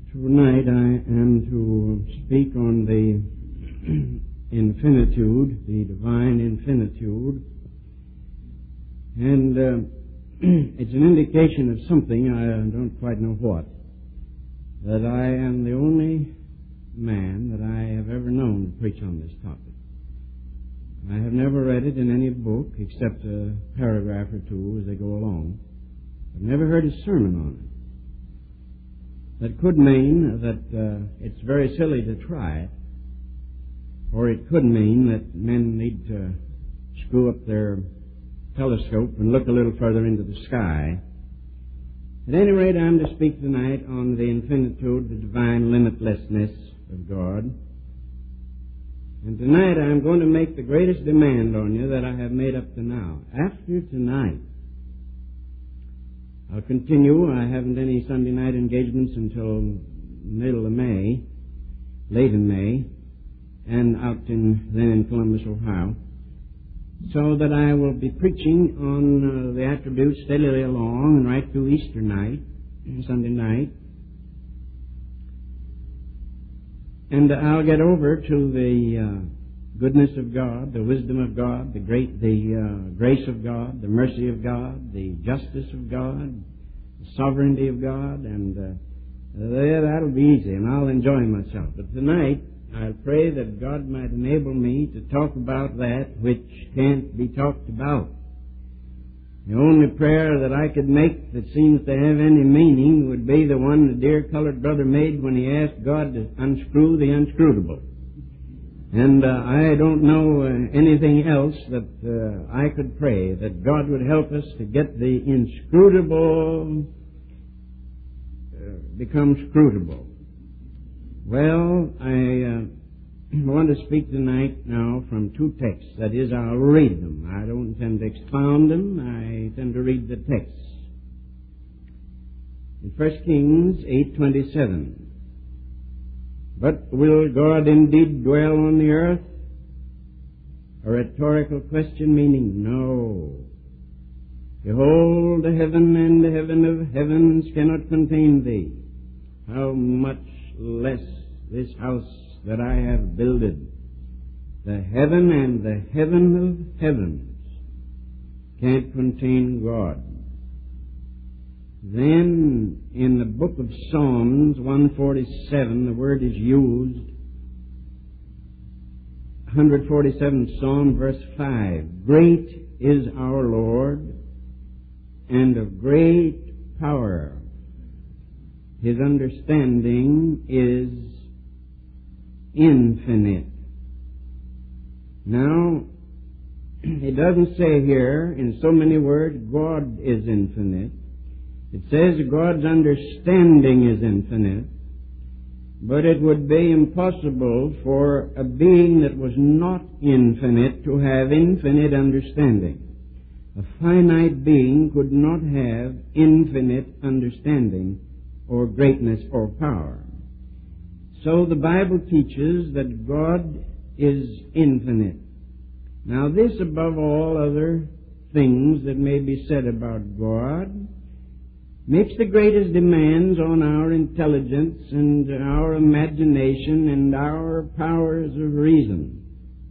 Tonight I am to speak on the infinitude, the divine infinitude, and it's an indication of something, I don't quite know what, that I am the only man that I have ever known to preach on this topic. I have never read it in any book except a paragraph or two as they go along. I've never heard a sermon on it. That could mean that it's very silly to try it, or it could mean that men need to screw up their telescope and look a little further into the sky. At any rate, I'm to speak tonight on the infinitude, the divine limitlessness of God. And tonight I'm going to make the greatest demand on you that I have made up to now. After tonight, I'll continue. I haven't any Sunday night engagements until middle of May, late in May, and then in Columbus, Ohio. So that I will be preaching on the attributes steadily along and right through Easter night, Sunday night. And I'll get over to the goodness of God, the wisdom of God, the grace of God, the mercy of God, the justice of God, the sovereignty of God, and that'll be easy, and I'll enjoy myself. But tonight, I pray that God might enable me to talk about that which can't be talked about. The only prayer that I could make that seems to have any meaning would be the one the dear colored brother made when he asked God to unscrew the unscrutable. And I don't know anything else that I could pray, that God would help us to get the inscrutable become scrutable. Well, I want to speak tonight now from two texts. That is, I'll read them. I don't intend to expound them. I intend to read the texts. In 1 Kings 8:27, "But will God indeed dwell on the earth?" A rhetorical question meaning no. "Behold, the heaven and the heaven of heavens cannot contain thee. How much less this house that I have builded, the heaven and the heaven of heavens can't contain God." Then, in the book of Psalms 147, the word is used, 147 Psalm, verse 5, "Great is our Lord, and of great power. His understanding is infinite." Now, it doesn't say here in so many words, God is infinite. It says God's understanding is infinite, but it would be impossible for a being that was not infinite to have infinite understanding. A finite being could not have infinite understanding or greatness or power. So the Bible teaches that God is infinite. Now this, above all other things that may be said about God, makes the greatest demands on our intelligence and our imagination and our powers of reason.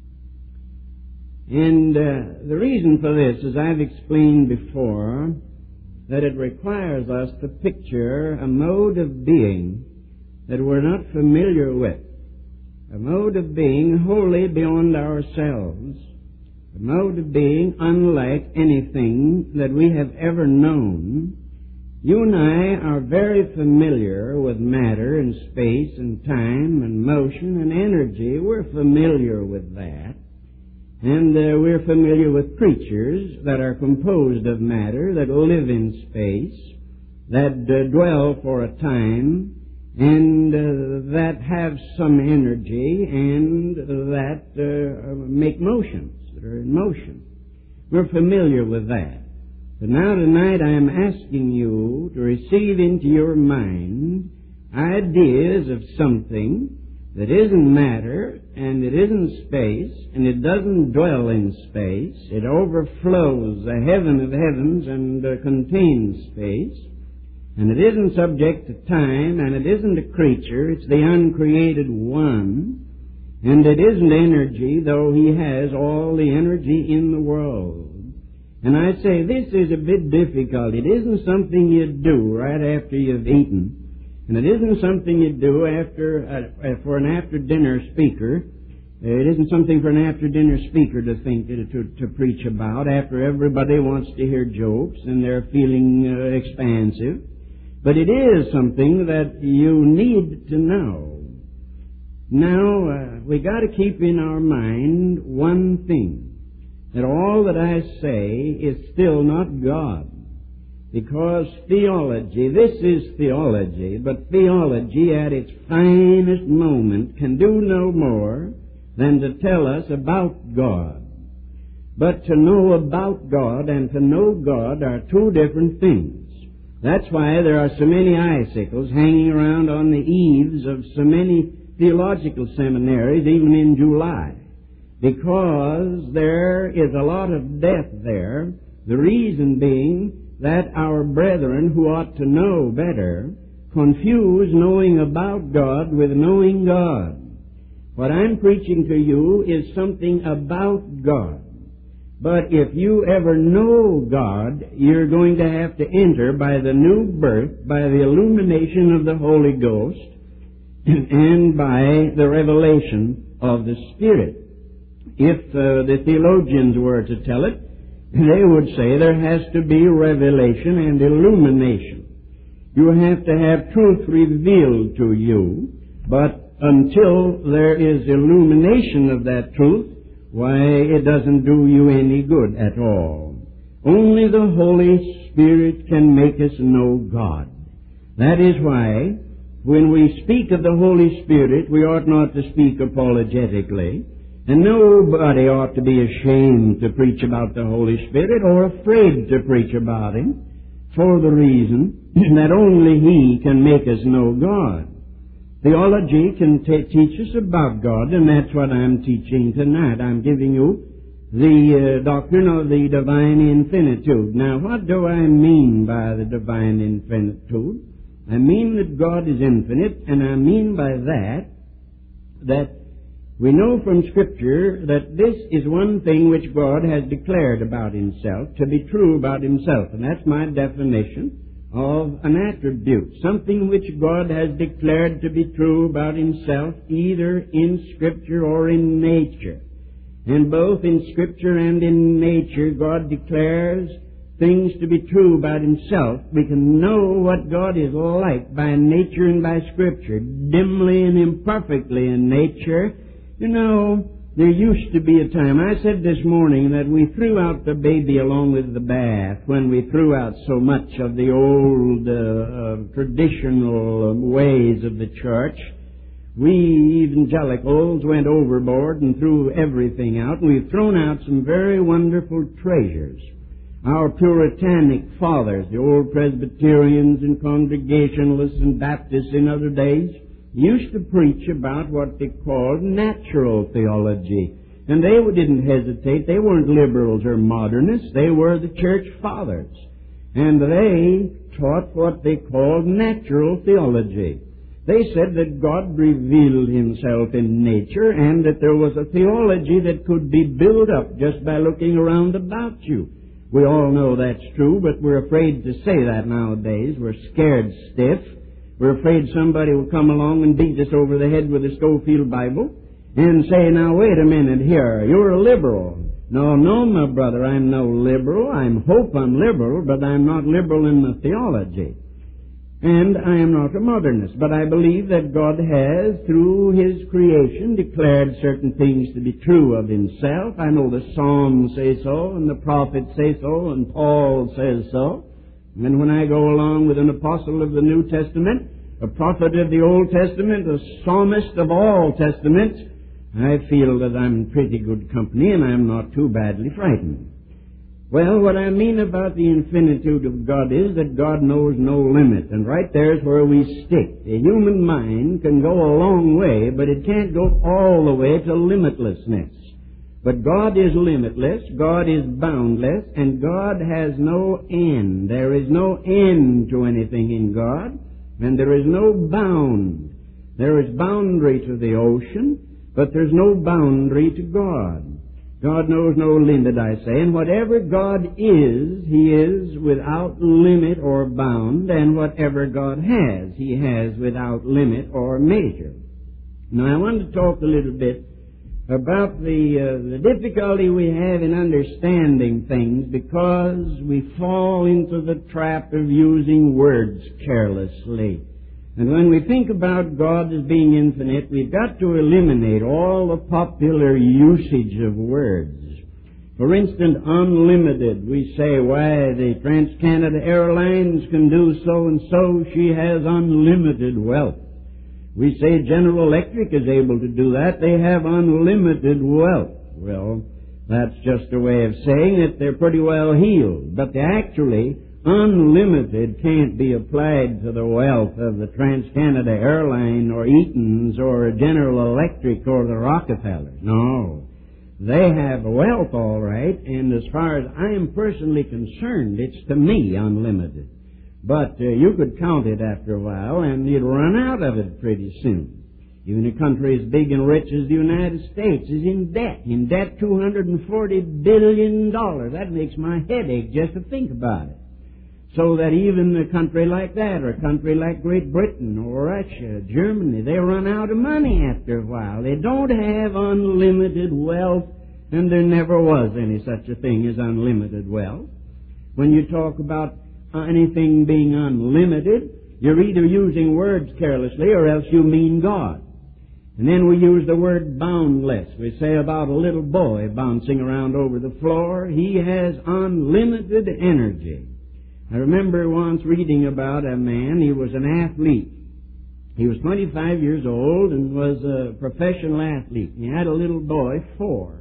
And the reason for this, as I've explained before, that it requires us to picture a mode of being that we're not familiar with, a mode of being wholly beyond ourselves, a mode of being unlike anything that we have ever known. You and I are very familiar with matter and space and time and motion and energy. We're familiar with that. And we're familiar with creatures that are composed of matter, that live in space, that dwell for a time, and that have some energy, and that make motions, that are in motion. We're familiar with that. But now tonight I am asking you to receive into your mind ideas of something that isn't matter, and it isn't space, and it doesn't dwell in space. It overflows the heaven of heavens and contains space. And it isn't subject to time, and it isn't a creature. It's the uncreated one. And it isn't energy, though he has all the energy in the world. And I say this is a bit difficult. It isn't something you do right after you've eaten. And it isn't something you do for an after-dinner speaker. It isn't something for an after-dinner speaker to think to preach about after everybody wants to hear jokes and they're feeling expansive. But it is something that you need to know. Now, we got to keep in our mind one thing, that all that I say is still not God. Because theology, this is theology, but theology at its finest moment can do no more than to tell us about God. But to know about God and to know God are two different things. That's why there are so many icicles hanging around on the eaves of so many theological seminaries, even in July. Because there is a lot of death there, the reason being that our brethren who ought to know better confuse knowing about God with knowing God. What I'm preaching to you is something about God. But if you ever know God, you're going to have to enter by the new birth, by the illumination of the Holy Ghost, and by the revelation of the Spirit. If the theologians were to tell it, they would say there has to be revelation and illumination. You have to have truth revealed to you, but until there is illumination of that truth, why, it doesn't do you any good at all. Only the Holy Spirit can make us know God. That is why, when we speak of the Holy Spirit, we ought not to speak apologetically. And nobody ought to be ashamed to preach about the Holy Spirit or afraid to preach about Him, for the reason that only He can make us know God. Theology can teach us about God, and that's what I'm teaching tonight. I'm giving you the doctrine of the divine infinitude. Now, what do I mean by the divine infinitude? I mean that God is infinite, and I mean by that we know from Scripture that this is one thing which God has declared about Himself to be true about Himself, and that's my definition of an attribute, something which God has declared to be true about Himself, either in Scripture or in nature. And both in Scripture and in nature, God declares things to be true about Himself. We can know what God is like by nature and by Scripture, dimly and imperfectly in nature. You know, there used to be a time, I said this morning, that we threw out the baby along with the bath when we threw out so much of the old traditional ways of the church. We evangelicals went overboard and threw everything out, and we've thrown out some very wonderful treasures. Our Puritanic fathers, the old Presbyterians and Congregationalists and Baptists in other days, used to preach about what they called natural theology. And they didn't hesitate. They weren't liberals or modernists. They were the church fathers. And they taught what they called natural theology. They said that God revealed Himself in nature and that there was a theology that could be built up just by looking around about you. We all know that's true, but we're afraid to say that nowadays. We're scared stiff. We're afraid somebody will come along and beat us over the head with a Schofield Bible and say, now wait a minute here, you're a liberal. No, my brother, I'm no liberal. I hope I'm liberal, but I'm not liberal in the theology. And I am not a modernist, but I believe that God has, through His creation, declared certain things to be true of Himself. I know the Psalms say so, and the prophets say so, and Paul says so. And when I go along with an apostle of the New Testament, a prophet of the Old Testament, a psalmist of all testaments, I feel that I'm in pretty good company and I'm not too badly frightened. Well, what I mean about the infinitude of God is that God knows no limit, and right there's where we stick. The human mind can go a long way, but it can't go all the way to limitlessness. But God is limitless, God is boundless, and God has no end. There is no end to anything in God, and there is no bound. There is boundary to the ocean, but there's no boundary to God. God knows no limit, I say, and whatever God is, He is without limit or bound, and whatever God has, He has without limit or measure. Now, I want to talk a little bit about the difficulty we have in understanding things because we fall into the trap of using words carelessly. And when we think about God as being infinite, we've got to eliminate all the popular usage of words. For instance, unlimited. We say, why, the Trans-Canada Airlines can do so and so. She has unlimited wealth. We say General Electric is able to do that. They have unlimited wealth. Well, that's just a way of saying that they're pretty well heeled. But actually, unlimited can't be applied to the wealth of the Trans-Canada Airline or Eaton's or General Electric or the Rockefellers. No. They have wealth, all right, and as far as I am personally concerned, it's to me unlimited. But you could count it after a while, and you'd run out of it pretty soon. Even a country as big and rich as the United States is in debt. In debt, $240 billion. That makes my head ache just to think about it. So that even a country like that, or a country like Great Britain, or Russia, Germany, they run out of money after a while. They don't have unlimited wealth, and there never was any such a thing as unlimited wealth. When you talk about anything being unlimited, you're either using words carelessly or else you mean God. And then we use the word boundless. We say about a little boy bouncing around over the floor, he has unlimited energy. I remember once reading about a man, he was an athlete. He was 25 years old and was a professional athlete. He had a little boy, 4.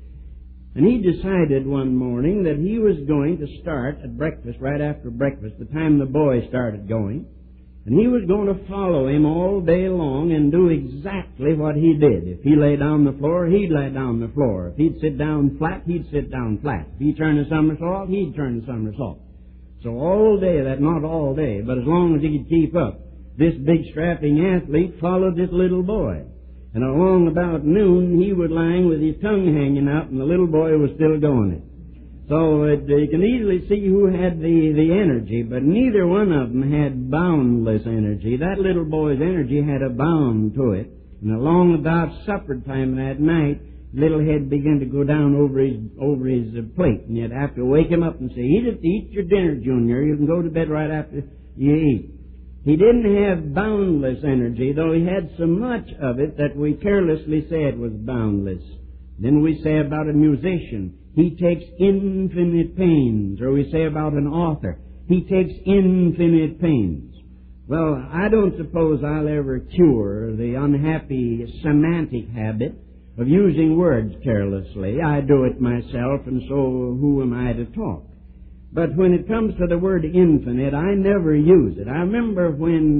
And he decided one morning that he was going to start at breakfast, right after breakfast, the time the boy started going, and he was going to follow him all day long and do exactly what he did. If he lay down on the floor, he'd lay down on the floor. If he'd sit down flat, he'd sit down flat. If he turned a somersault, he'd turn a somersault. So all day, not all day, but as long as he could keep up, this big strapping athlete followed this little boy. And along about noon, he was lying with his tongue hanging out, and the little boy was still going it. So you can easily see who had the energy, but neither one of them had boundless energy. That little boy's energy had a bound to it. And along about supper time that night, little head began to go down over his plate, and you'd have to wake him up and say, "Eat your dinner, Junior. You can go to bed right after you eat." He didn't have boundless energy, though he had so much of it that we carelessly say it was boundless. Then we say about a musician, he takes infinite pains. Or we say about an author, he takes infinite pains. Well, I don't suppose I'll ever cure the unhappy semantic habit of using words carelessly. I do it myself, and so who am I to talk? But when it comes to the word infinite, I never use it. I remember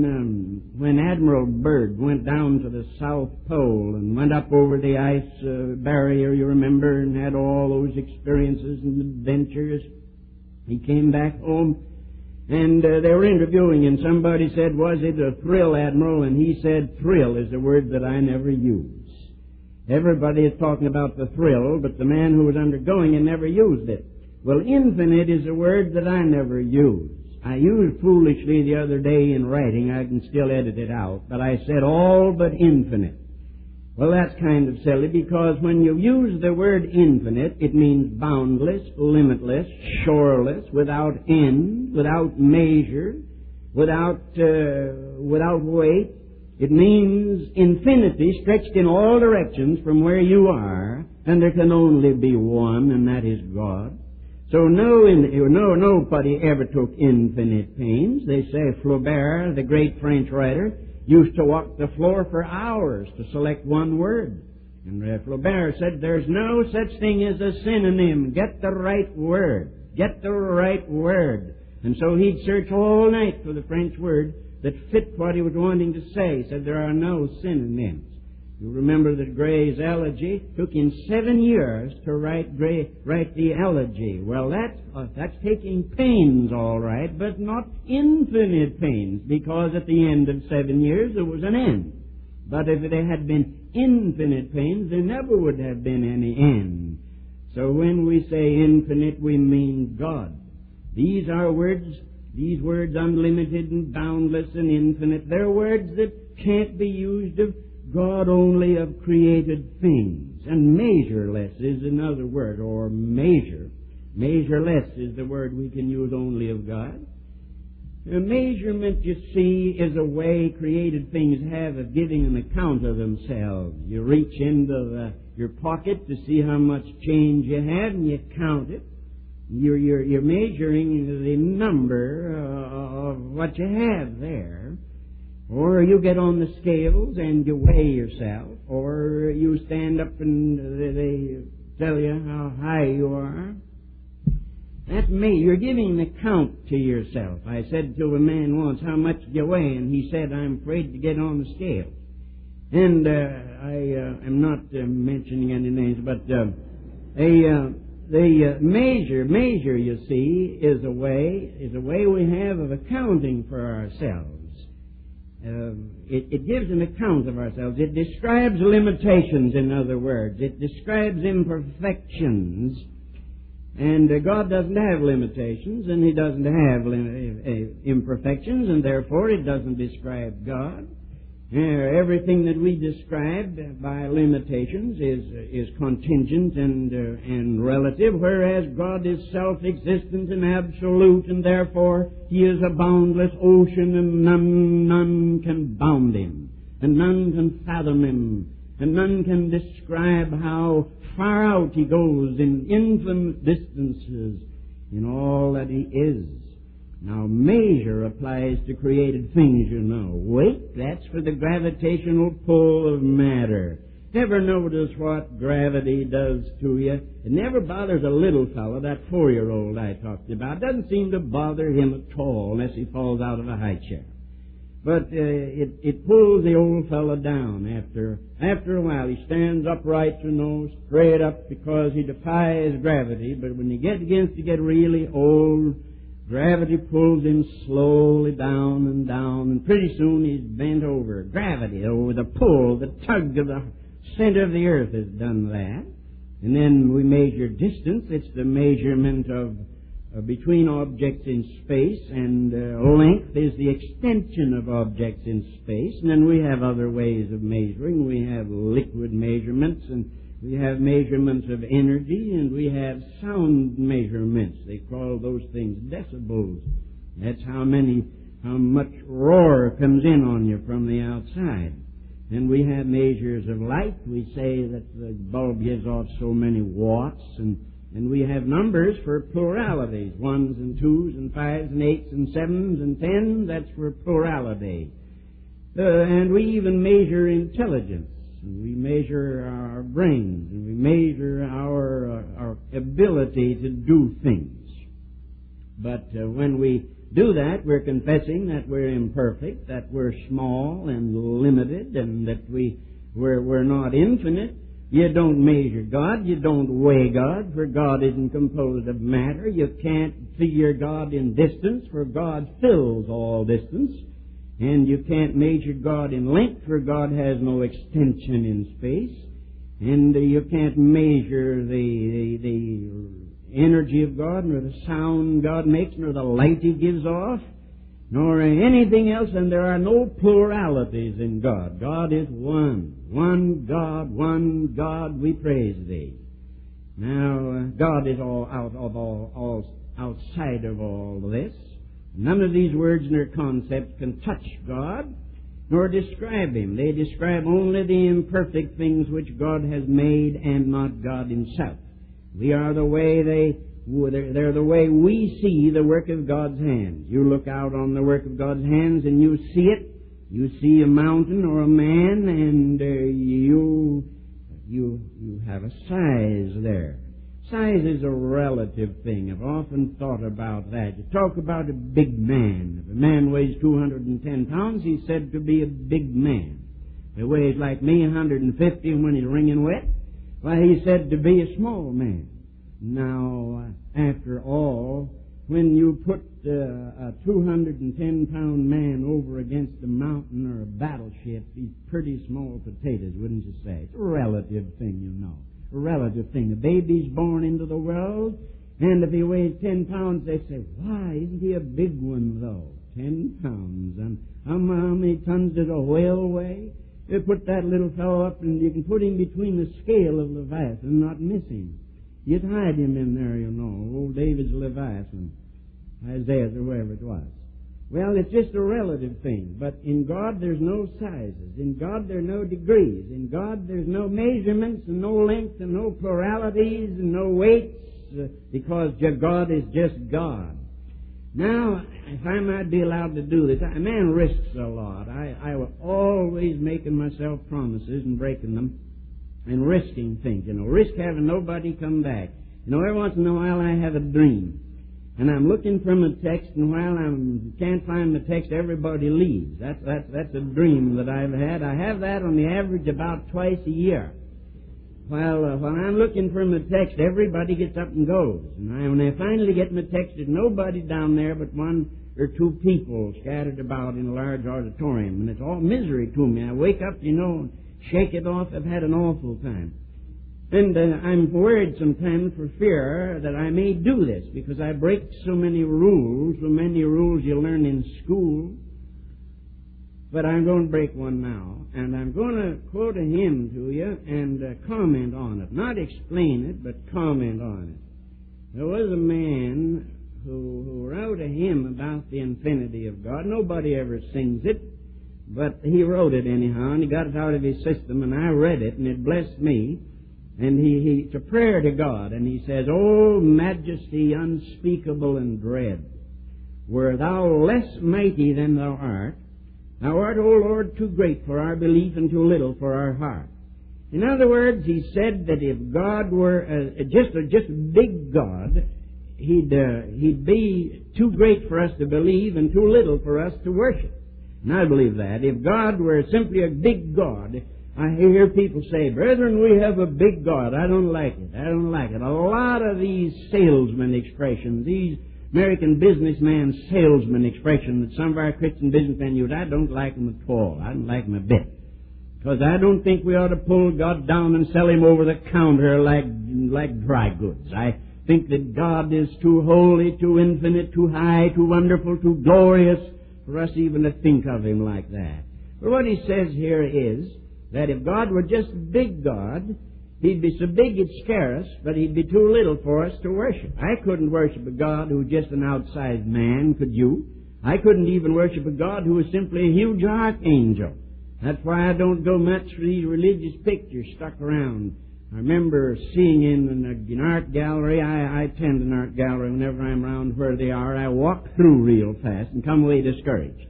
when Admiral Byrd went down to the South Pole and went up over the ice barrier, you remember, and had all those experiences and adventures. He came back home, and they were interviewing him. Somebody said, "Was it a thrill, Admiral?" And he said, "Thrill is a word that I never use." Everybody is talking about the thrill, but the man who was undergoing it never used it. Well, infinite is a word that I never use. I used foolishly the other day in writing. I can still edit it out. But I said all but infinite. Well, that's kind of silly because when you use the word infinite, it means boundless, limitless, shoreless, without end, without measure, without weight. It means infinity stretched in all directions from where you are, and there can only be one, and that is God. So nobody ever took infinite pains. They say Flaubert, the great French writer, used to walk the floor for hours to select one word. And Flaubert said, "There's no such thing as a synonym. Get the right word. Get the right word." And so he'd search all night for the French word that fit what he was wanting to say. He said, "There are no synonyms." You remember that Gray's elegy took him 7 years to write the elegy. Well, that's taking pains, all right, but not infinite pains, because at the end of 7 years there was an end. But if there had been infinite pains, there never would have been any end. So when we say infinite, we mean God. These words, unlimited and boundless and infinite, they're words that can't be used of God only, of created things. And measureless is another word, or measure. Measureless is the word we can use only of God. A measurement, you see, is a way created things have of giving an account of themselves. You reach into your pocket to see how much change you have, and you count it. You're measuring the number of what you have there. Or you get on the scales and you weigh yourself. Or you stand up and they tell you how high you are. That's me. You're giving an account to yourself. I said to a man once, how much do you weigh? And he said, I'm afraid to get on the scale. And I am not mentioning any names, but the measure, you see, is a way we have of accounting for ourselves. It gives an account of ourselves. It describes limitations, in other words. It describes imperfections. And God doesn't have limitations, and He doesn't have imperfections, and therefore it doesn't describe God. Everything that we describe by limitations is contingent and relative, whereas God is self-existent and absolute, and therefore He is a boundless ocean, and none can bound Him, and none can fathom Him, and none can describe how far out He goes in infinite distances in all that He is. Now, measure applies to created things, you know. Weight, that's for the gravitational pull of matter. Ever notice what gravity does to you? It never bothers a little fellow, that 4-year-old I talked about. It doesn't seem to bother him at all unless he falls out of a high chair. But it pulls the old fellow down after a while. He stands upright, you know, straight up, because he defies gravity. But when he begins to get really old, gravity pulls him slowly down, and pretty soon he's bent over. Gravity, over the pull, the tug of the center of the earth has done that. And then we measure distance. It's the measurement of between objects in space, and length is the extension of objects in space. And then we have other ways of measuring. We have liquid measurements, and we have measurements of energy, and we have sound measurements. They call those things decibels. That's how much roar comes in on you from the outside. And we have measures of light. We say that the bulb gives off so many watts, and we have numbers for pluralities, 1s and 2s and 5s and 8s and 7s and 10s. That's for plurality. And we even measure intelligence. And we measure our brains, and we measure our ability to do things. But when we do that, we're confessing that we're imperfect, that we're small and limited, and that we're not infinite. You don't measure God, you don't weigh God, for God isn't composed of matter. You can't figure God in distance, for God fills all distance. And you can't measure God in length, for God has no extension in space. And you can't measure the energy of God, nor the sound God makes, nor the light He gives off, nor anything else. And there are no pluralities in God. God is one. One God, we praise Thee. Now, God is all outside of all this. None of these words nor concepts can touch God, nor describe Him. They describe only the imperfect things which God has made, and not God Himself. They're the way we see the work of God's hands. You look out on the work of God's hands and you see it. You see a mountain or a man, and you have a size there. Size is a relative thing. I've often thought about that. You talk about a big man. If a man weighs 210 pounds, he's said to be a big man. He weighs like me, 150 when he's wringing wet. Why, he's said to be a small man. Now, after all, when you put a 210-pound man over against a mountain or a battleship, he's pretty small potatoes, wouldn't you say? It's a relative thing, you know. A relative thing. A baby's born into the world, and if he weighs 10 pounds, they say, why, isn't he a big one, though? 10 pounds. And how many tons does a whale weigh? You put that little fellow up, and you can put him between the scale of Leviathan and not miss him. You'd hide him in there, you know. Old David's Leviathan. Isaiah's or wherever it was. Well, it's just a relative thing. But in God, there's no sizes. In God, there are no degrees. In God, there's no measurements and no lengths and no pluralities and no weights, because God is just God. Now, if I might be allowed to do this, a man risks a lot. I was always making myself promises and breaking them and risking things. You know, risk having nobody come back. You know, every once in a while I have a dream. And I'm looking from a text, and while I can't find the text, everybody leaves. That's a dream that I've had. I have that on the average about twice a year. While I'm looking for my text, everybody gets up and goes. And when I finally get my text, there's nobody down there but one or two people scattered about in a large auditorium. And it's all misery to me. I wake up, you know, and shake it off. I've had an awful time. And I'm worried sometimes for fear that I may do this, because I break so many rules you learn in school. But I'm going to break one now, and I'm going to quote a hymn to you and comment on it. Not explain it, but comment on it. There was a man who wrote a hymn about the infinity of God. Nobody ever sings it, but he wrote it anyhow, and he got it out of his system, and I read it, and it blessed me. And it's a prayer to God, and he says, O majesty unspeakable and dread, were thou less mighty than thou art, thou art, O Lord, too great for our belief and too little for our heart. In other words, he said that if God were just a big God, he'd be too great for us to believe and too little for us to worship. And I believe that. If God were simply a big God, I hear people say, brethren, we have a big God. I don't like it. I don't like it. A lot of these salesman expressions, these American businessman salesman expressions that some of our Christian businessmen use, I don't like them at all. I don't like them a bit. Because I don't think we ought to pull God down and sell him over the counter like dry goods. I think that God is too holy, too infinite, too high, too wonderful, too glorious for us even to think of him like that. But what he says here is that if God were just a big God, he'd be so big he'd scare us, but he'd be too little for us to worship. I couldn't worship a God who was just an outsized man, could you? I couldn't even worship a God who was simply a huge archangel. That's why I don't go much for these religious pictures stuck around. I remember seeing in an art gallery, I attend an art gallery whenever I'm around where they are. I walk through real fast and come away discouraged.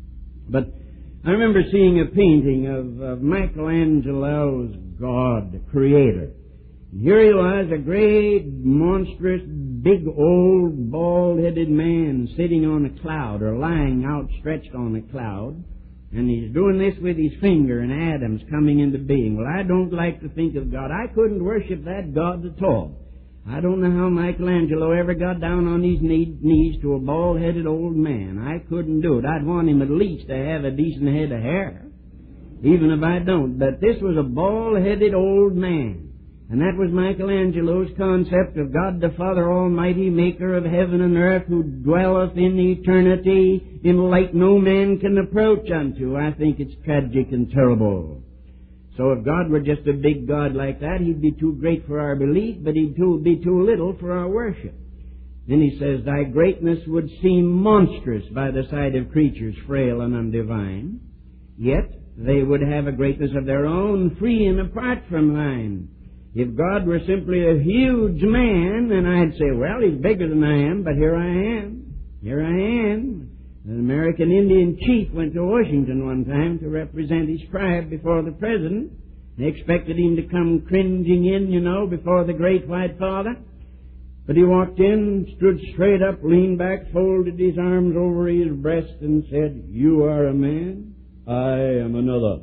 But I remember seeing a painting of Michelangelo's God, the Creator. And here he was, a great, monstrous, big, old, bald-headed man sitting on a cloud or lying outstretched on a cloud. And he's doing this with his finger, and atoms coming into being. Well, I don't like to think of God. I couldn't worship that God at all. I don't know how Michelangelo ever got down on his knees to a bald-headed old man. I couldn't do it. I'd want him at least to have a decent head of hair, even if I don't. But this was a bald-headed old man. And that was Michelangelo's concept of God the Father Almighty, maker of heaven and earth, who dwelleth in eternity in light no man can approach unto. I think it's tragic and terrible. So if God were just a big God like that, he'd be too great for our belief, but he'd be too little for our worship. Then he says, thy greatness would seem monstrous by the sight of creatures frail and undivine. Yet they would have a greatness of their own, free and apart from thine. If God were simply a huge man, then I'd say, well, he's bigger than I am, but here I am. Here I am. An American Indian chief went to Washington one time to represent his tribe before the president. They expected him to come cringing in, before the great white father. But he walked in, stood straight up, leaned back, folded his arms over his breast, and said, you are a man, I am another.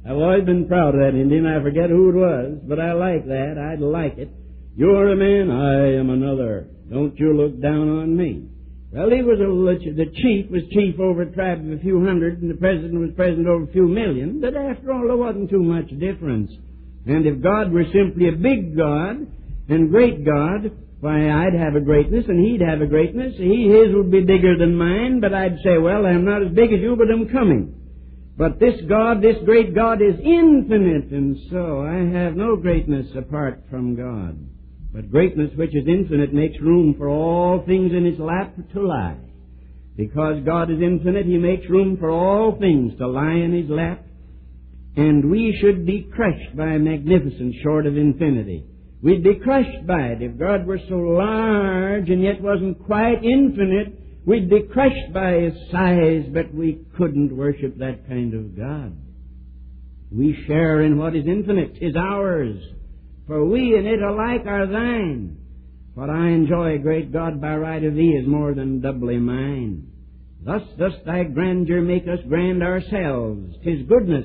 I've always been proud of that Indian. I forget who it was, but I like that. I'd like it. You're a man, I am another. Don't you look down on me. Well, the chief was chief over a tribe of a few hundred, and the president was president over a few million, but after all, there wasn't too much difference. And if God were simply a big God and great God, why, I'd have a greatness and he'd have a greatness. His would be bigger than mine, but I'd say, well, I'm not as big as you, but I'm coming. But this God, this great God, is infinite, and so I have no greatness apart from God. But greatness which is infinite makes room for all things in His lap to lie. Because God is infinite, He makes room for all things to lie in His lap. And we should be crushed by magnificence short of infinity. We'd be crushed by it. If God were so large and yet wasn't quite infinite, we'd be crushed by His size, but we couldn't worship that kind of God. We share in what is infinite, is ours. For we and it alike are thine. What I enjoy, great God, by right of thee is more than doubly mine. Thus dost thy grandeur make us grand ourselves. 'Tis goodness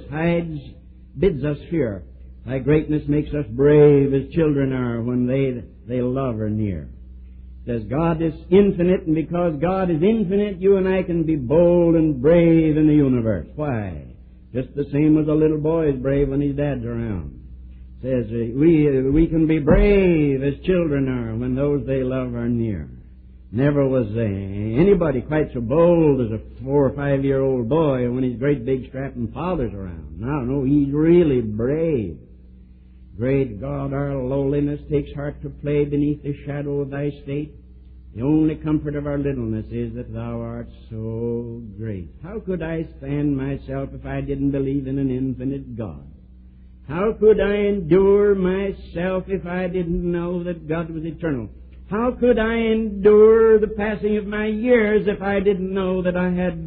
bids us fear. Thy greatness makes us brave as children are when they love are near. It says God is infinite, and because God is infinite, you and I can be bold and brave in the universe. Why? Just the same as a little boy is brave when his dad's around. It says we can be brave as children are when those they love are near. Never was anybody quite so bold as a 4 or 5 year old boy when his great big strapping father's around. No, he's really brave. Great God, our lowliness takes heart to play beneath the shadow of thy state. The only comfort of our littleness is that thou art so great. How could I stand myself if I didn't believe in an infinite God? How could I endure myself if I didn't know that God was eternal? How could I endure the passing of my years if I didn't know that I had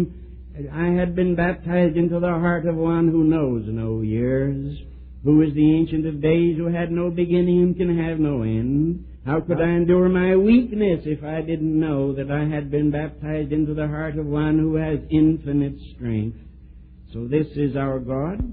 been baptized into the heart of one who knows no years, who is the Ancient of Days, who had no beginning and can have no end? How could I endure my weakness if I didn't know that I had been baptized into the heart of one who has infinite strength? So this is our God,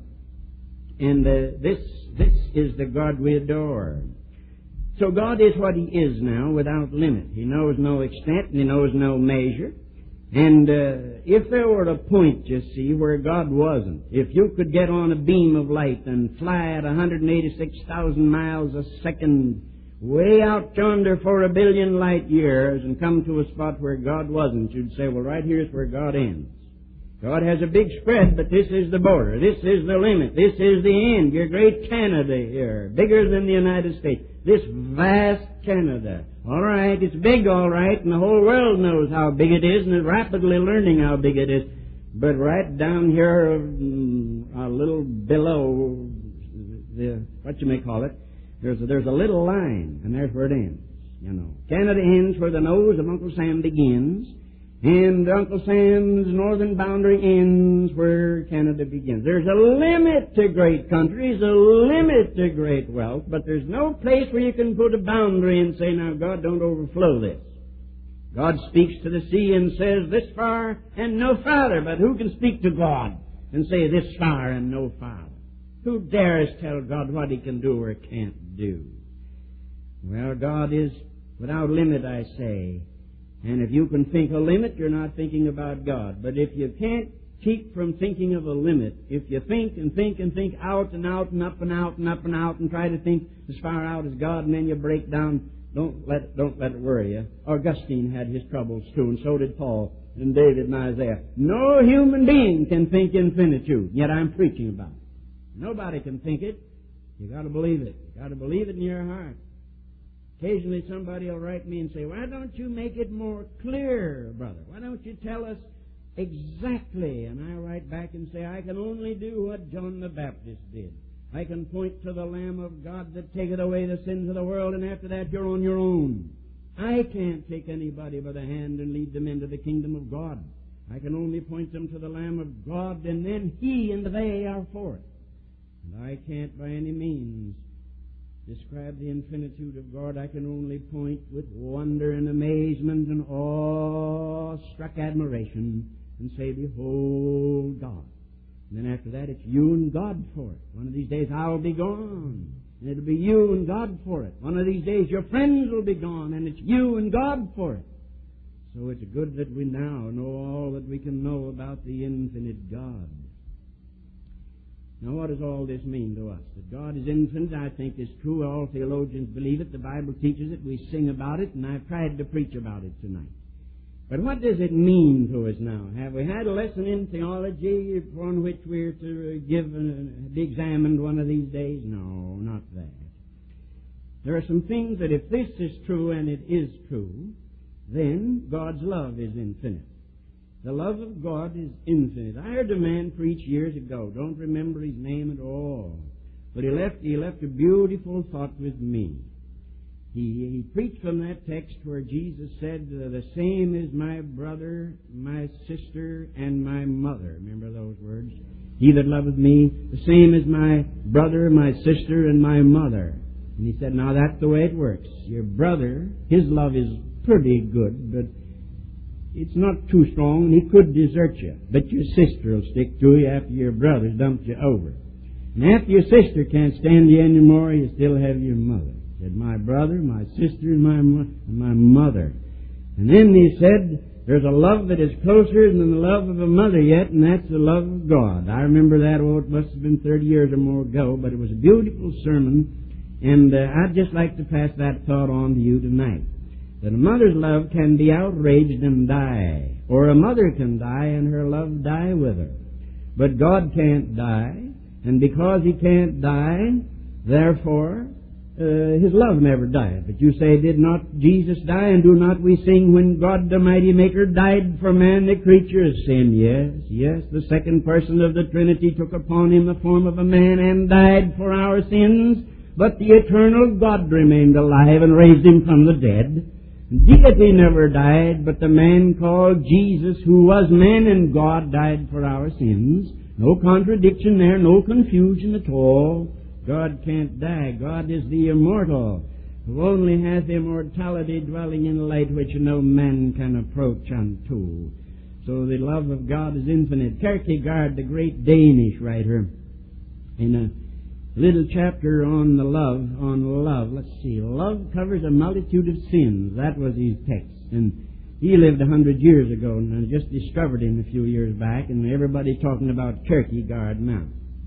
and this is the God we adore. So God is what He is now, without limit. He knows no extent, and He knows no measure. And if there were a point, you see, where God wasn't, if you could get on a beam of light and fly at 186,000 miles a second, way out yonder for 1 billion light years, and come to a spot where God wasn't, you'd say, well, right here's where God ends. God has a big spread, but this is the border. This is the limit. This is the end. Your great Canada here, bigger than the United States. This vast Canada. All right, it's big, all right, and the whole world knows how big it is, and is rapidly learning how big it is. But right down here, a little below what you may call it, there's a little line, and there's where it ends. You know, Canada ends where the nose of Uncle Sam begins. And Uncle Sam's northern boundary ends where Canada begins. There's a limit to great countries, a limit to great wealth, but there's no place where you can put a boundary and say, now, God, don't overflow this. God speaks to the sea and says, this far and no farther. But who can speak to God and say, this far and no farther? Who dares tell God what He can do or can't do? Well, God is without limit, I say. And if you can think a limit, you're not thinking about God. But if you can't keep from thinking of a limit, if you think and think and think out and out and up and out and up and out and try to think as far out as God, and then you break down, don't let it worry you. Augustine had his troubles too, and so did Paul and David and Isaiah. No human being can think infinitude, yet I'm preaching about it. Nobody can think it. You got to believe it. You got to believe it in your heart. Occasionally somebody will write me and say, why don't you make it more clear, brother? Why don't you tell us exactly? And I write back and say, I can only do what John the Baptist did. I can point to the Lamb of God that taketh away the sins of the world, and after that you're on your own. I can't take anybody by the hand and lead them into the kingdom of God. I can only point them to the Lamb of God, and then He and they are for it. And I can't by any means describe the infinitude of God. I can only point with wonder and amazement and awe-struck admiration and say, behold God. And then after that, it's you and God for it. One of these days, I'll be gone. And it'll be you and God for it. One of these days, your friends will be gone, and it's you and God for it. So it's good that we now know all that we can know about the infinite God. Now, what does all this mean to us? That God is infinite, I think, is true. All theologians believe it. The Bible teaches it. We sing about it, and I've tried to preach about it tonight. But what does it mean to us now? Have we had a lesson in theology upon which we're to be examined one of these days? No, not that. There are some things that if this is true, and it is true, then God's love is infinite. The love of God is infinite. I heard a man preach years ago. Don't remember his name at all. But he left a beautiful thought with me. He preached from that text where Jesus said, the same is my brother, my sister, and my mother. Remember those words? He that loveth me, the same is my brother, my sister, and my mother. And he said, now that's the way it works. Your brother, his love is pretty good, but it's not too strong, and he could desert you. But your sister will stick to you after your brother's dumped you over. And after your sister can't stand you anymore, you still have your mother. He said, my brother, my sister, and my mother. And then he said, there's a love that is closer than the love of a mother yet, and that's the love of God. I remember that, it must have been 30 years or more ago, but it was a beautiful sermon, and I'd just like to pass that thought on to you tonight. That a mother's love can be outraged and die, or a mother can die and her love die with her. But God can't die, and because He can't die, therefore, His love never died. But you say, did not Jesus die, and do not we sing, when God the mighty Maker died for man, the creature of sin? Yes, yes, the second person of the Trinity took upon Him the form of a man and died for our sins, but the eternal God remained alive and raised Him from the dead. Deity never died, but the man called Jesus, who was man and God, died for our sins. No contradiction there, no confusion at all. God can't die. God is the immortal, who only hath immortality, dwelling in light which no man can approach unto. So the love of God is infinite. Kierkegaard, the great Danish writer, in a little chapter on love. Let's see. Love covers a multitude of sins. That was his text. And he lived 100 years ago, and I just discovered him a few years back, and everybody talking about Kierkegaard now.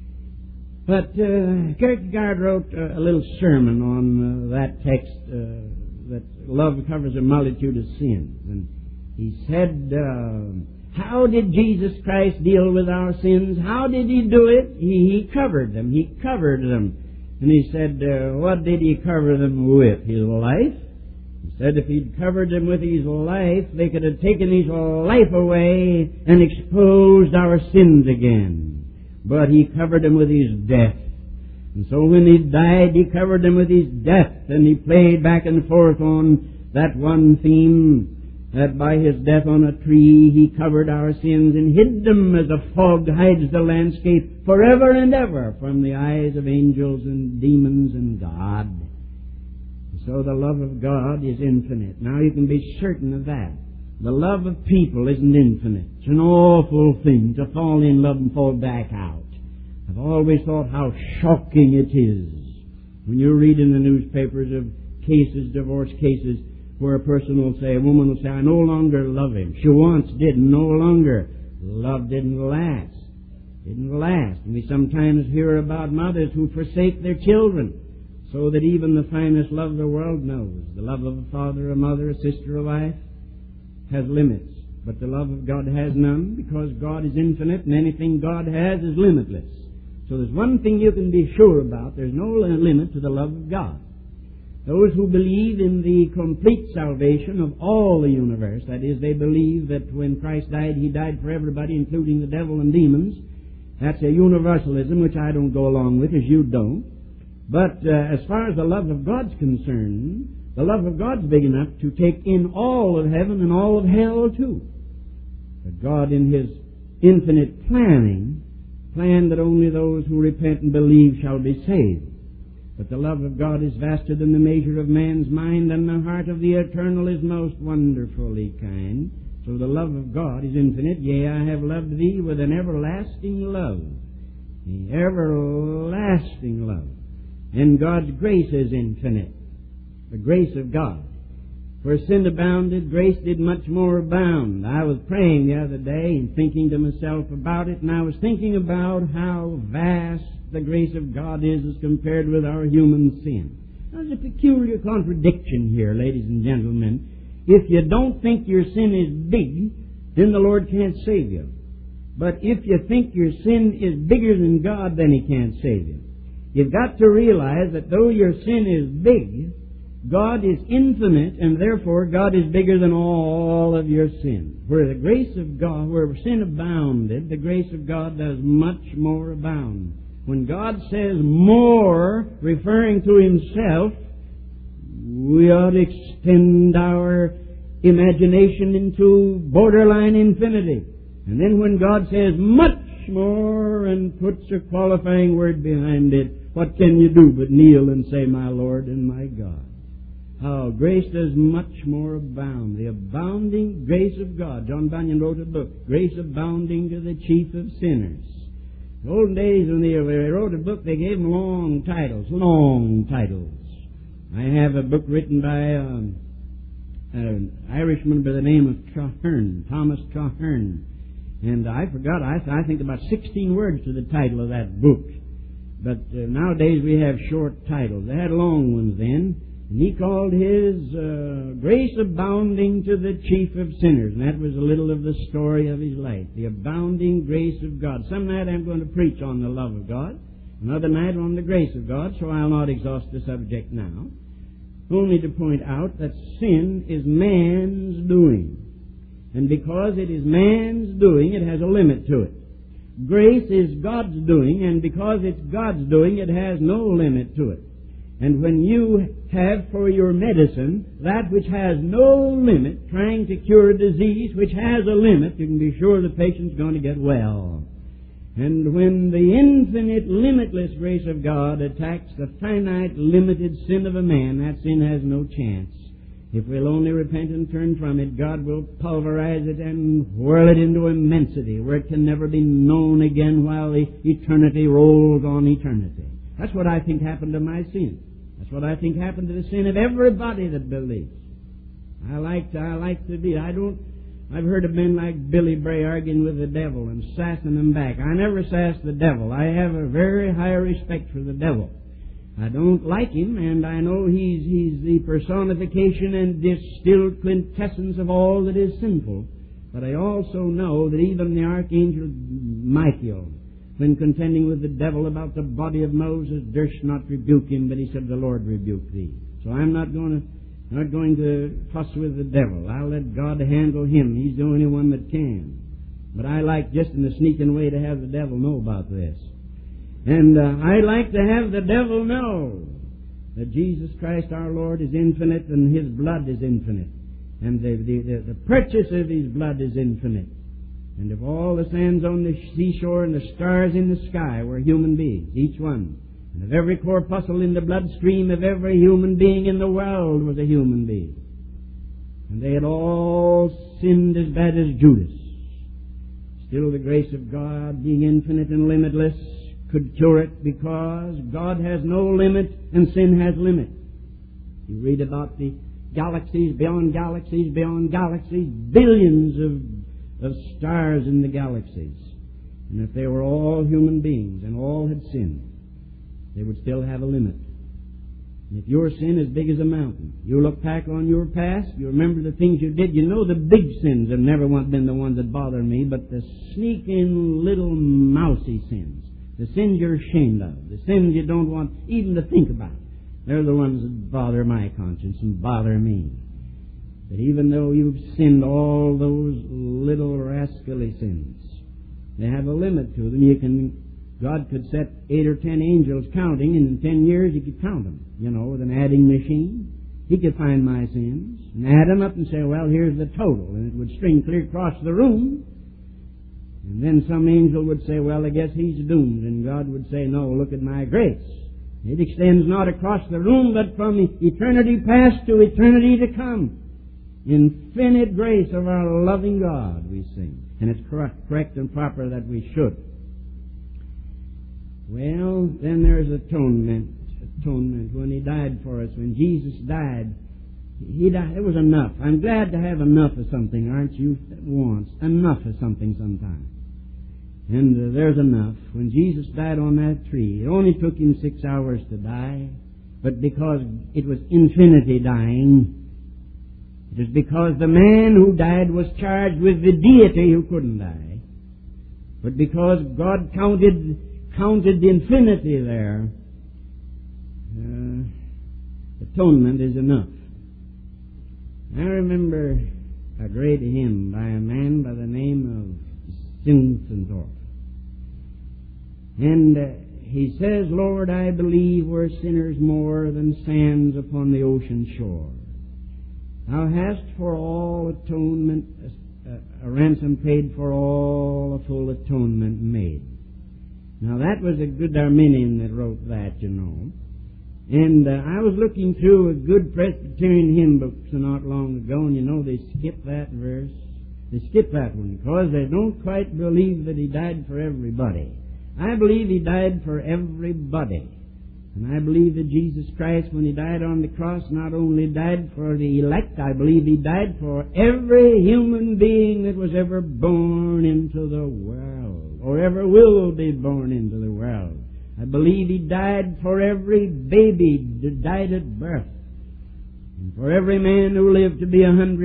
But Kierkegaard wrote a little sermon on that text, that love covers a multitude of sins. And he said, how did Jesus Christ deal with our sins? How did He do it? He covered them. He covered them. And he said, what did He cover them with? His life? He said if He'd covered them with His life, they could have taken His life away and exposed our sins again. But He covered them with His death. And so when He died, He covered them with His death. And He played back and forth on that one theme, that by His death on a tree He covered our sins and hid them as a fog hides the landscape forever and ever from the eyes of angels and demons and God. So the love of God is infinite. Now you can be certain of that. The love of people isn't infinite. It's an awful thing to fall in love and fall back out. I've always thought how shocking it is when you read in the newspapers of cases, divorce cases, where a person will say, a woman will say, I no longer love him. She once did, no longer. Love didn't last. Didn't last. And we sometimes hear about mothers who forsake their children, so that even the finest love the world knows, the love of a father, a mother, a sister, a wife, has limits. But the love of God has none, because God is infinite, and anything God has is limitless. So there's one thing you can be sure about. There's no limit to the love of God. Those who believe in the complete salvation of all the universe, that is, they believe that when Christ died, He died for everybody, including the devil and demons. That's a universalism, which I don't go along with, as you don't. But as far as the love of God's concerned, the love of God's big enough to take in all of heaven and all of hell, too. But God, in His infinite planning, planned that only those who repent and believe shall be saved. But the love of God is vaster than the measure of man's mind, and the heart of the eternal is most wonderfully kind. So the love of God is infinite. Yea, I have loved thee with an everlasting love. The everlasting love. And God's grace is infinite. The grace of God. Where sin abounded, grace did much more abound. I was praying the other day and thinking to myself about it, and I was thinking about how vast the grace of God is as compared with our human sin. There's a peculiar contradiction here, ladies and gentlemen. If you don't think your sin is big, then the Lord can't save you. But if you think your sin is bigger than God, then He can't save you. You've got to realize that though your sin is big, God is infinite, and therefore God is bigger than all of your sin. Where the grace of God, where sin abounded, the grace of God does much more abound. When God says more, referring to Himself, we ought to extend our imagination into borderline infinity. And then when God says much more and puts a qualifying word behind it, what can you do but kneel and say, my Lord and my God? How grace does much more abound. The abounding grace of God. John Bunyan wrote a book, Grace Abounding to the Chief of Sinners. In the olden days when they wrote a book, they gave them long titles. I have a book written by an Irishman by the name of Traherne, Thomas Traherne. And I forgot, I think about 16 words to the title of that book. But nowadays we have short titles. They had long ones then. And he called his Grace Abounding to the Chief of Sinners. And that was a little of the story of his life. The abounding grace of God. Some night I'm going to preach on the love of God. Another night on the grace of God, so I'll not exhaust the subject now. Only to point out that sin is man's doing. And because it is man's doing, it has a limit to it. Grace is God's doing, and because it's God's doing, it has no limit to it. And when you have for your medicine that which has no limit, trying to cure a disease which has a limit, you can be sure the patient's going to get well. And when the infinite, limitless grace of God attacks the finite, limited sin of a man, that sin has no chance. If we'll only repent and turn from it, God will pulverize it and whirl it into immensity, where it can never be known again while the eternity rolls on eternity. That's what I think happened to my sin. That's what I think happened to the sin of everybody that believes. I've heard of men like Billy Bray arguing with the devil and sassing him back. I never sass the devil. I have a very high respect for the devil. I don't like him, and I know he's the personification and distilled quintessence of all that is sinful. But I also know that even the archangel Michael, when contending with the devil about the body of Moses, durst not rebuke him, but he said, the Lord rebuke thee. So I'm not going to fuss with the devil. I'll let God handle him. He's the only one that can. But I like just in a sneaking way to have the devil know about this. And I like to have the devil know that Jesus Christ our Lord is infinite and His blood is infinite. And the purchase of His blood is infinite. And if all the sands on the seashore and the stars in the sky were human beings, each one, and if every corpuscle in the bloodstream of every human being in the world was a human being, and they had all sinned as bad as Judas, still the grace of God, being infinite and limitless, could cure it, because God has no limit and sin has limit. You read about the galaxies beyond galaxies beyond galaxies, billions of stars in the galaxies. And if they were all human beings and all had sinned, they would still have a limit. And if your sin is big as a mountain, you look back on your past, you remember the things you did, you know the big sins have never been the ones that bother me, but the sneaking little mousy sins, the sins you're ashamed of, the sins you don't want even to think about, they're the ones that bother my conscience and bother me. That even though you've sinned all those little rascally sins, they have a limit to them. God could set 8 or 10 angels counting, and in 10 years He could count them, with an adding machine. He could find my sins and add them up and say, well, here's the total, and it would string clear across the room. And then some angel would say, well, I guess he's doomed. And God would say, no, look at my grace. It extends not across the room, but from eternity past to eternity to come. infinite grace of our loving God, we sing. And it's correct and proper that we should. Well, then there's atonement. Atonement. When He died for us, when Jesus died, He died. It was enough. I'm glad to have enough of something, aren't you? Once. Enough of something sometime. And there's enough. When Jesus died on that tree, it only took Him 6 hours to die, but because it was infinity dying, it is because the man who died was charged with the deity who couldn't die. But because God counted the infinity there, atonement is enough. I remember a great hymn by a man by the name of Zinzendorf. And he says, Lord, I believe we're sinners more than sands upon the ocean shore. Thou hast for all atonement, a ransom paid for all, a full atonement made. Now that was a good Arminian that wrote that, you know. And I was looking through a good Presbyterian hymn books not long ago, and you know they skip that verse. They skip that one because they don't quite believe that He died for everybody. I believe He died for everybody. And I believe that Jesus Christ, when He died on the cross, not only died for the elect, I believe He died for every human being that was ever born into the world, or ever will be born into the world. I believe He died for every baby that died at birth, and for every man who lived to be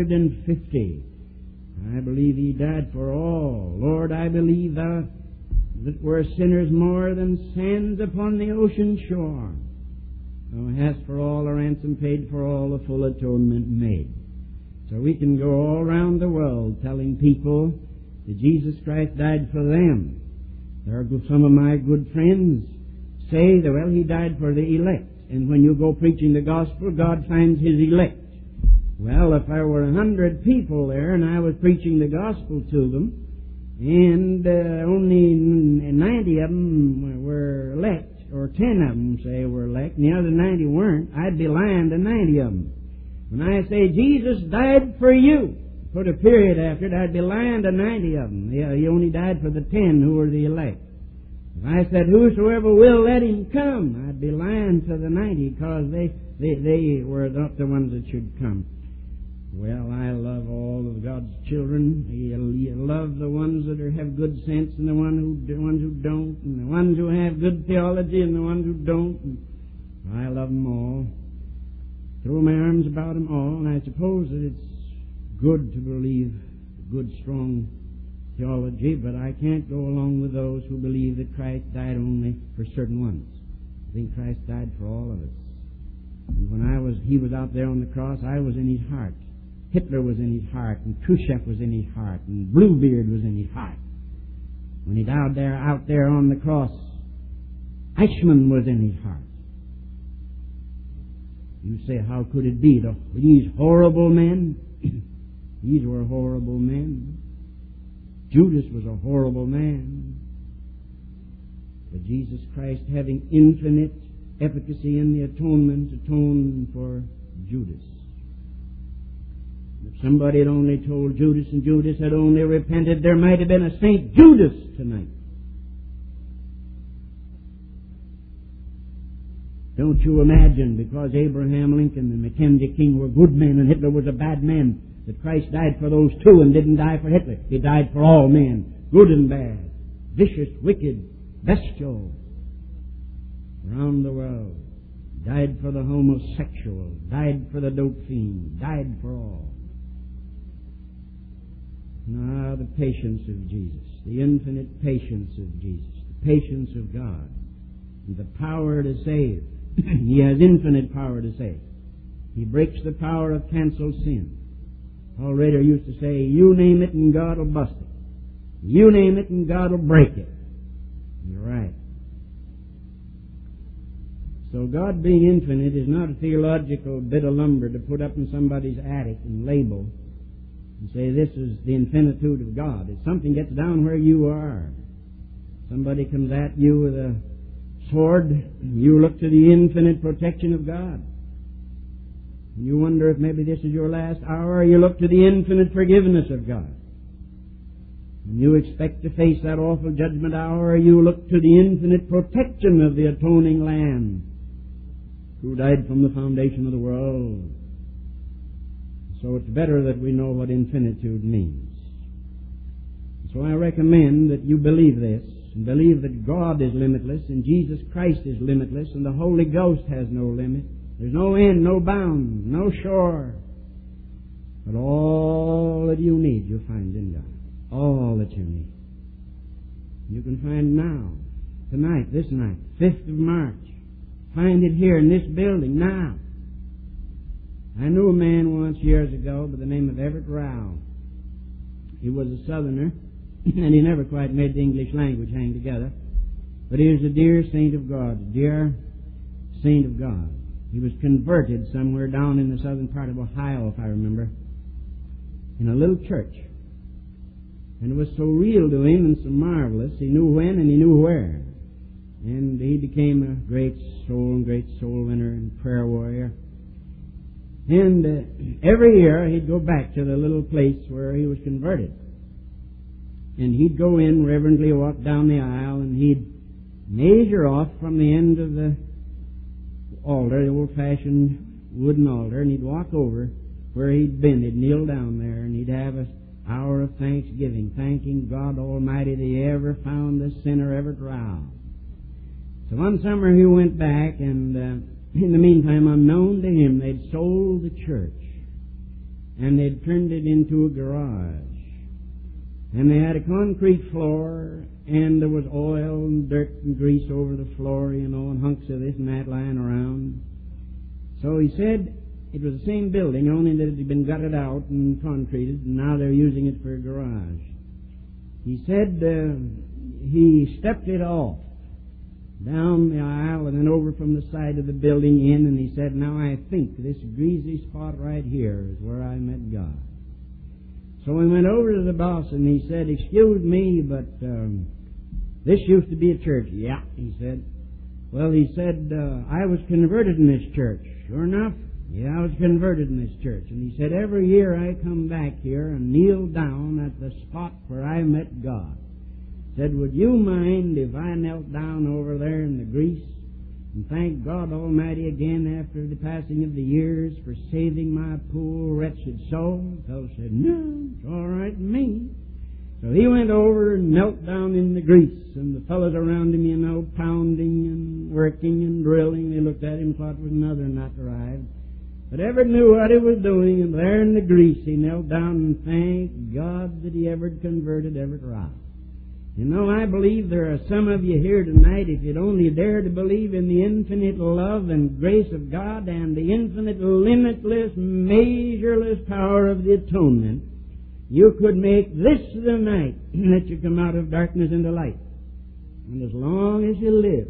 150. I believe He died for all. Lord, I believe that we're sinners more than sands upon the ocean shore. Thou hast for all a ransom paid, for all a full atonement made. So we can go all around the world telling people that Jesus Christ died for them. There are some of my good friends say that, well, He died for the elect. And when you go preaching the gospel, God finds His elect. Well, if there were 100 people there and I was preaching the gospel to them, and only 90 of them were elect, or 10 of them, say, were elect, and the other 90 weren't, I'd be lying to 90 of them. When I say Jesus died for you, put a period after it, I'd be lying to 90 of them. He only died for the 10 who were the elect. If I said, whosoever will, let him come, I'd be lying to the 90 because they were not the ones that should come. Well, I love all of God's children. I love the ones that have good sense and the ones who don't, and the ones who have good theology and the ones who don't. And I love them all. Throw my arms about them all, and I suppose that it's good to believe good, strong theology, but I can't go along with those who believe that Christ died only for certain ones. I think Christ died for all of us. And when He was out there on the cross, I was in His heart. Hitler was in His heart, and Khrushchev was in His heart, and Bluebeard was in His heart. When He died out there on the cross, Eichmann was in His heart. You say, how could it be? These horrible men, these were horrible men. Judas was a horrible man. But Jesus Christ, having infinite efficacy in the atonement, atoned for Judas. If somebody had only told Judas and Judas had only repented, there might have been a St. Judas tonight. Don't you imagine, because Abraham Lincoln and Mackenzie King were good men and Hitler was a bad man, that Christ died for those two and didn't die for Hitler. He died for all men, good and bad, vicious, wicked, bestial, around the world. Died for the homosexual, died for the dope fiend, died for all. Now, the patience of Jesus, the infinite patience of Jesus, the patience of God, and the power to save. He has infinite power to save. He breaks the power of canceled sin. Paul Rader used to say, you name it and God will bust it. You name it and God will break it. You're right. So God being infinite is not a theological bit of lumber to put up in somebody's attic and label and say this is the infinitude of God. It's something gets down where you are. Somebody comes at you with a sword, and you look to the infinite protection of God. You wonder if maybe this is your last hour. You look to the infinite forgiveness of God. When you expect to face that awful judgment hour, you look to the infinite protection of the atoning Lamb who died from the foundation of the world. So it's better that we know what infinitude means. So I recommend that you believe this, and believe that God is limitless, and Jesus Christ is limitless, and the Holy Ghost has no limit. There's no end, no bound, no shore. But all that you need, you'll find in God. All that you need. You can find now, tonight, this night, 5th of March. Find it here in this building, now. I knew a man once years ago by the name of Everett Rao. He was a Southerner, and he never quite made the English language hang together. But he was a dear saint of God, dear saint of God. He was converted somewhere down in the southern part of Ohio, if I remember, in a little church. And it was so real to him and so marvelous, he knew when and he knew where. And he became a great soul winner and prayer warrior. And every year he'd go back to the little place where he was converted. And he'd go in, reverently walk down the aisle, and he'd measure off from the end of the altar, the old-fashioned wooden altar, and he'd walk over where he'd been. He'd kneel down there, and he'd have an hour of thanksgiving, thanking God Almighty that he ever found the sinner ever drowned. So one summer he went back, and in the meantime, unknown to him, they'd sold the church, and they'd turned it into a garage. And they had a concrete floor, and there was oil and dirt and grease over the floor, and hunks of this and that lying around. So he said it was the same building, only that it had been gutted out and concreted, and now they're using it for a garage. He said he stepped it off down the aisle and then over from the side of the building in, and he said, now I think this greasy spot right here is where I met God. So we went over to the boss, and he said, excuse me, but this used to be a church. Yeah, he said. Well, he said, I was converted in this church. Sure enough, yeah, I was converted in this church. And he said, every year I come back here and kneel down at the spot where I met God. Said, would you mind if I knelt down over there in the grease and thanked God Almighty again after the passing of the years for saving my poor wretched soul? The fellow said, no, it's all right with me. So he went over and knelt down in the grease, and the fellows around him, pounding and working and drilling. They looked at him and thought it was another not arrived. But Everett knew what he was doing, and there in the grease he knelt down and thanked God that he ever converted Everett Rao. I believe there are some of you here tonight, if you'd only dare to believe in the infinite love and grace of God and the infinite, limitless, measureless power of the atonement, you could make this the night that you come out of darkness into light. And as long as you live,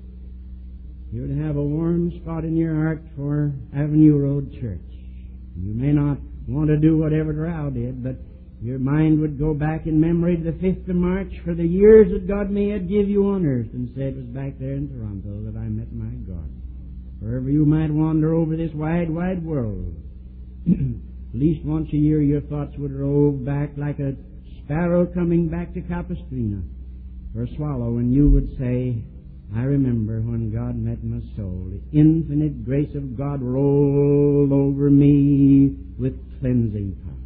you would have a warm spot in your heart for Avenue Road Church. You may not want to do what Everett Rao did, but your mind would go back in memory to the 5th of March for the years that God may have give you on earth, and say it was back there in Toronto that I met my God. Wherever you might wander over this wide, wide world, at least once a year your thoughts would rove back like a sparrow coming back to Capistrina, or a swallow, and you would say, I remember when God met my soul. The infinite grace of God rolled over me with cleansing power.